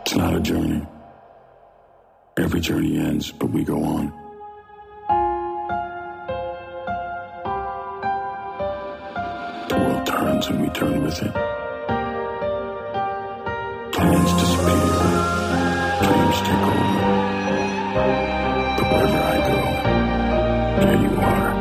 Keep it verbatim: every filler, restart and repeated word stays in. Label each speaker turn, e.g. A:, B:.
A: It's not a journey. Every journey ends, but we go on. The world turns and we turn with it. Plans disappear, dreams take over. But wherever I go, there you are.